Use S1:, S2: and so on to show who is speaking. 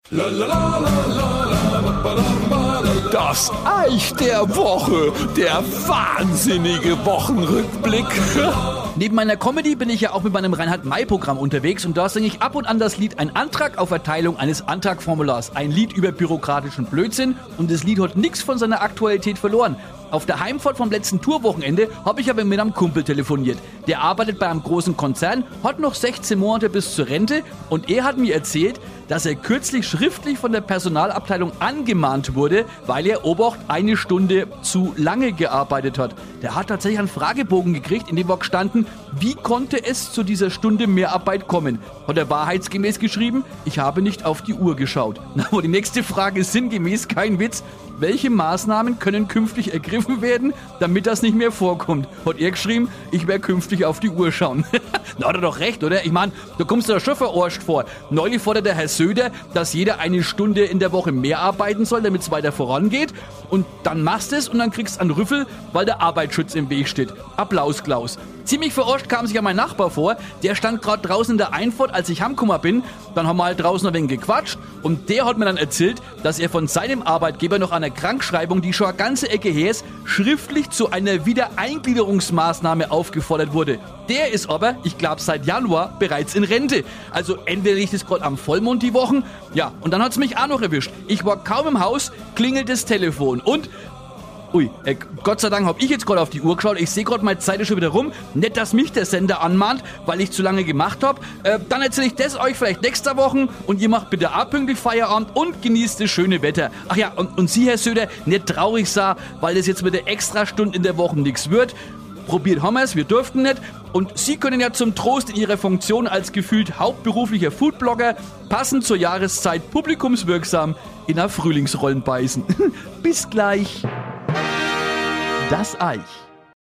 S1: Das Eich der Woche, der wahnsinnige Wochenrückblick.
S2: Neben meiner Comedy bin ich ja auch mit meinem Reinhard-May-Programm unterwegs und da singe ich ab und an das Lied Ein Antrag auf Erteilung eines Antragformulars. Ein Lied über bürokratischen Blödsinn und das Lied hat nichts von seiner Aktualität verloren. Auf der Heimfahrt vom letzten Tourwochenende habe ich aber mit einem Kumpel telefoniert. Der arbeitet bei einem großen Konzern, hat noch 16 Monate bis zur Rente und er hat mir erzählt, dass er kürzlich schriftlich von der Personalabteilung angemahnt wurde, weil er, Obacht, eine Stunde zu lange gearbeitet hat. Der hat tatsächlich einen Fragebogen gekriegt, in dem war gestanden, wie konnte es zu dieser Stunde Mehrarbeit kommen? Hat er wahrheitsgemäß geschrieben, ich habe nicht auf die Uhr geschaut. Aber die nächste Frage ist sinngemäß, kein Witz, welche Maßnahmen können künftig ergriffen werden, damit das nicht mehr vorkommt? Hat er geschrieben, ich werde künftig auf die Uhr schauen. Na, hat er doch recht, oder? Ich meine, da kommst du doch schon verarscht vor. Neulich fordert der Herr Söder, dass jeder eine Stunde in der Woche mehr arbeiten soll, damit es weiter vorangeht. Und dann machst du es und dann kriegst du einen Rüffel, weil der Arbeitsschutz im Weg steht. Applaus, Klaus. Ziemlich verarscht kam sich ja mein Nachbar vor. Der stand gerade draußen in der Einfahrt, als ich heimgekommen bin. Dann haben wir halt draußen ein wenig gequatscht. Und der hat mir dann erzählt, dass er von seinem Arbeitgeber noch eine Krankschreibung, die schon eine ganze Ecke her ist, schriftlich zu einer Wiedereingliederungsmaßnahme aufgefordert wurde. Der ist aber, ich glaube seit Januar, bereits in Rente. Also entweder liegt es gerade am Vollmond die Wochen. Ja, und dann hat es mich auch noch erwischt. Ich war kaum im Haus, klingelt das Telefon und... Gott sei Dank habe ich jetzt gerade auf die Uhr geschaut. Ich sehe gerade, meine Zeit ist schon wieder rum. Nicht, dass mich der Sender anmahnt, weil ich zu lange gemacht habe. Dann erzähle ich das euch vielleicht nächste Woche und ihr macht bitte auch pünktlich Feierabend und genießt das schöne Wetter. Ach ja, und Sie, Herr Söder, nicht traurig sein, weil das jetzt mit der Extrastunde in der Woche nichts wird. Probiert haben wir es, wir durften nicht. Und Sie können ja zum Trost in Ihrer Funktion als gefühlt hauptberuflicher Foodblogger passend zur Jahreszeit publikumswirksam in einer Frühlingsrollen beißen. Bis gleich. Das Eich.